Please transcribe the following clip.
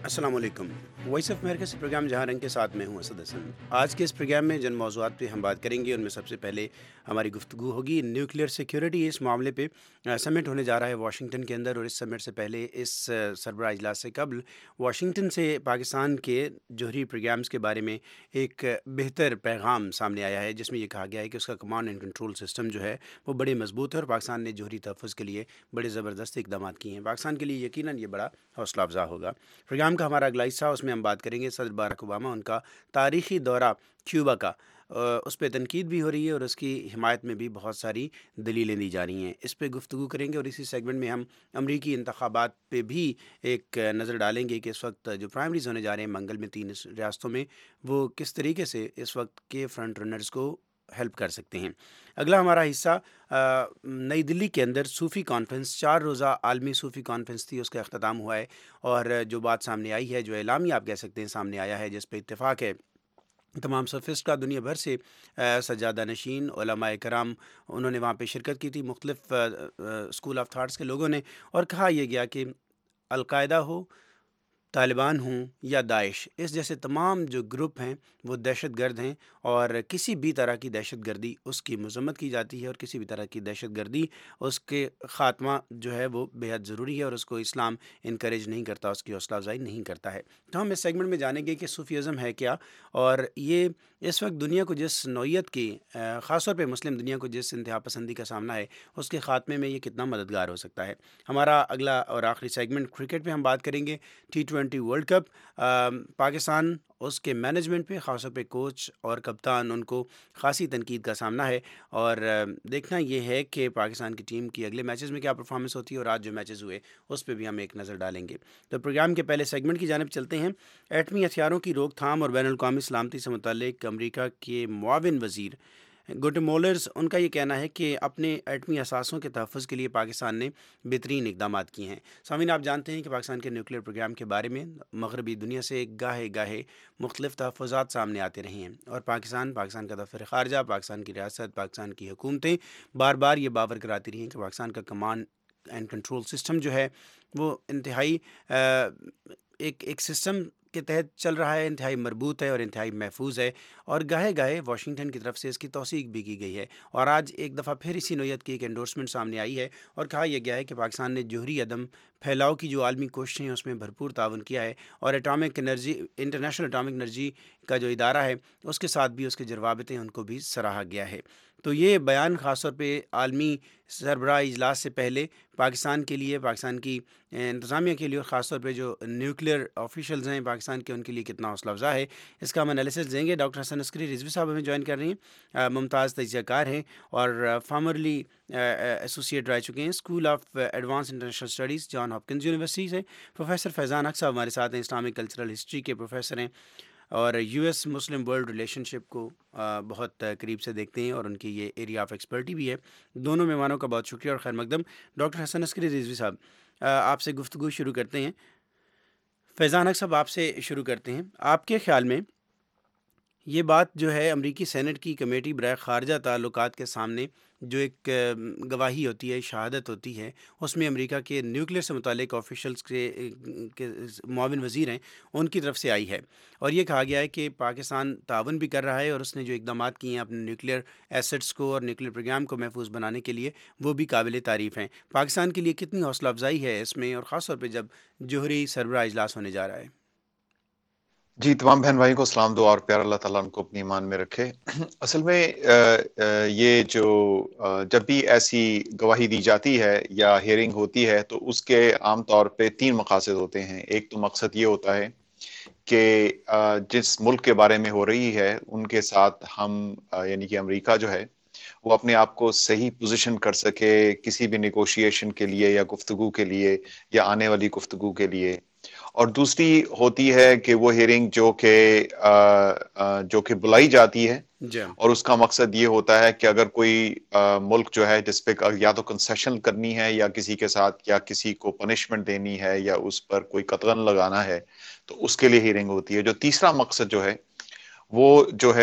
अस्सलाम वालेकुम। Voice of America से प्रोग्राम जहाँ रंग के साथ मैं हूँ असद हसन। आज के इस प्रोग्राम में जिन मौज़ूआत पे हम बात करेंगे उनमें सबसे पहले हमारी गुफ्तगू होगी न्यूक्लियर सिक्योरिटी। इस मामले पे समिट होने जा रहा है वाशिंगटन के अंदर, और इस समिट से पहले इस सरबराह इजलास से कबल वाशिंगटन से पाकिस्तान के जौहरी प्रोग्राम्स के बारे में एक बेहतर पैगाम सामने आया है, जिसमें ये कहा गया है कि उसका कमांड एंड कंट्रोल सिस्टम जो है वो बड़े मजबूत है और पाकिस्तान ने जौहरी तहफ़्फ़ुज़ के लिए बड़े ज़बरदस्त इकदाम किए हैं। पाकिस्तान के लिए यकीनन ये बड़ा हौसला अफजा होगा। प्रोग्राम का हमारा अगला हिस्सा, उसमें हम बात करेंगे सदर बराक ओबामा, उनका तारीख़ी दौरा क्यूबा का। उस पर तनकीद भी हो रही है और उसकी हिमायत में भी बहुत सारी दलीलें दी जा रही हैं। इस पर गुफ्तगू करेंगे और इसी सेगमेंट में हम अमरीकी इंतखाबात पे भी एक नज़र डालेंगे कि इस वक्त जो प्राइमरीज होने जा रहे हैं मंगल में 3 रियासतों में, वो किस तरीके से इस वक्त के फ्रंट रनर्स को हेल्प कर सकते हैं। अगला हमारा हिस्सा नई दिल्ली के अंदर सूफ़ी कॉन्फ्रेंस, 4 रोज़ा आलमी सूफ़ी कॉन्फ्रेंस थी, उसका अख्ताम हुआ है। और जो बात सामने आई है, जो एलामी आप कह सकते हैं सामने आया है, जिस पे इत्तेफाक है तमाम सफ़िस्ट का, दुनिया भर से सज्जादा नशीन उलमाए कराम उन्होंने वहाँ पे शिरकत की थी, मुख्तलिफ़ स्कूल ऑफ थाट्स के लोगों ने। और कहा यह गया कि अलकायदा हो, तालिबान हों या दाइश, इस जैसे तमाम जो ग्रुप हैं वो दहशत गर्द हैं, और किसी भी तरह की दहशत गर्दी उसकी मज़म्मत की जाती है, और किसी भी तरह की दहशत गर्दी उसके ख़ात्मा जो है वो बेहद ज़रूरी है, और उसको इस्लाम इनकरेज नहीं करता, उसकी हौसला अफजाई नहीं करता है। तो हम इस सेगमेंट में जानेंगे कि सूफ़ीज़म है क्या, और ये इस वक्त दुनिया को जिस नौइयत की ख़ास तौर पे मुस्लिम दुनिया को जिस इंतहा पसंदी का सामना है, उसके ख़ात्मे में ये कितना मददगार हो सकता है। हमारा अगला और आखिरी सेगमेंट क्रिकेट पे हम बात करेंगे। T20 वर्ल्ड कप, पाकिस्तान उसके मैनेजमेंट पे, ख़ास तौर पे कोच और कप्तान, उनको ख़ासी तनकीद का सामना है, और देखना ये है कि पाकिस्तान की टीम की अगले मैचेस में क्या परफॉर्मेंस होती है, और आज जो मैचेस हुए उस पर भी हम एक नज़र डालेंगे। तो प्रोग्राम के पहले सेगमेंट की जानिब चलते हैं। एटमी हथियारों की रोकथाम और बैनुल-अक़वामी सलामती से मुतल्लिक़ अमरीका के मुआविन वज़ीर गुटेमोलर्स, उनका ये कहना है कि अपने एटमी असासों के तहफ़्फ़ुज़ के लिए पाकिस्तान ने बेहतरीन इक़दामात किए हैं। सामीन, आप जानते हैं कि पाकिस्तान के न्यूक्लियर प्रोग्राम के बारे में मग़रबी दुनिया से गाहे गाहे मुख्तलिफ़ तहफ़्फ़ुज़ात सामने आते रहे हैं, और पाकिस्तान का दफ़्तर ख़ारजा, पाकिस्तान की रियासत, पाकिस्तान की हुकूमतें बार बार ये बावर कराती रही हैं कि पाकिस्तान का कमांड एंड कंट्रोल सिस्टम जो है वो इंतहाई एक सिस्टम के तहत चल रहा है, इंतहाई मरबूत है और इंतहाई महफूज है, और गाहे गाहे वाशिंगटन की तरफ से इसकी तौसीक भी की गई है। और आज एक दफ़ा फिर इसी नोयत की एक एंडोर्समेंट सामने आई है, और कहा यह गया है कि पाकिस्तान ने जौहरी अदम फैलाव की जो आलमी कोशिशें हैं उसमें भरपूर ताउन किया है, और atomic energy, international atomic energy का जो इदारा है उसके साथ भी उसके जवाबतें उनको भी सराहा गया है। तो ये बयान ख़ास तौर पे आलमी सरबराह इजलास से पहले पाकिस्तान के लिए, पाकिस्तान की इंतज़ामिया के लिए, और ख़ास तौर पे जो न्यूक्लियर ऑफिशल्स हैं पाकिस्तान के, उनके लिए कितना हौसला अफजा है, इसका हम एनालिसिस देंगे। डॉक्टर हसन अस्करी रिजवी साहब हमें ज्वाइन कर रही हैं, मुमताज़ तजज़ियाकार हैं और फॉर्मरली एसोसिएट रह चुके हैं School of Advance International Studies John Hopkins University से। प्रोफेसर फैज़ान हक साहब हमारे साथ हैं, इस्लामिक कल्चरल हिस्ट्री के प्रोफेसर हैं, और यूएस मुस्लिम वर्ल्ड रिलेशनशिप को बहुत करीब से देखते हैं, और उनकी ये एरिया ऑफ एक्सपर्टी भी है। दोनों मेहमानों का बहुत शुक्रिया और खैर मकदम। डॉक्टर हसन अस्करी रिजवी साहब, आपसे गुफ्तगू शुरू करते हैं। फैज़ान हक साहब, आपसे शुरू करते हैं। आपके ख़्याल में ये बात जो है अमरीकी सेनेट की कमेटी बराए ख़ारजा ताल्लुकात के सामने जो एक गवाही होती है, शहादत होती है, उसमें अमेरिका के न्यूक्लियर से मुतालिक ऑफिशल्स के मुआविन वज़ीर हैं, उनकी तरफ से आई है, और ये कहा गया है कि पाकिस्तान तावन भी कर रहा है, और उसने जो इक़दामात किए हैं अपने न्यूक्लियर एसेट्स को और न्यूक्लियर प्रोग्राम को महफूज बनाने के लिए, वो भी काबिल तारीफ़ हैं। पाकिस्तान के लिए कितनी हौसला अफजाई है इसमें, और ख़ास तौर पर जब जौहरी सरबराह इजलास होने जा रहा है। जी, तमाम बहन भाई को सलाम दुआ और प्यार, अल्लाह ताला उनको अपनी ईमान में रखे। असल में ये जो जब भी ऐसी गवाही दी जाती है या हियरिंग होती है तो उसके आम तौर पे 3 मकासद होते हैं। एक तो मकसद ये होता है कि जिस मुल्क के बारे में हो रही है उनके साथ हम यानी कि अमेरिका जो है वो अपने आप को सही पोजीशन कर सके किसी भी नेगोशिएशन के लिए या गुफ्तगू के लिए या आने वाली गुफ्तगू के लिए। और दूसरी होती है कि वो हियरिंग जो कि बुलाई जाती है, जी, और उसका मकसद ये होता है कि अगर कोई मुल्क जो है जिस पे या तो कंसेशन करनी है या किसी के साथ या किसी को पनिशमेंट देनी है या उस पर कोई कतगन लगाना है तो उसके लिए हियरिंग होती है। जो तीसरा मकसद जो है वो जो है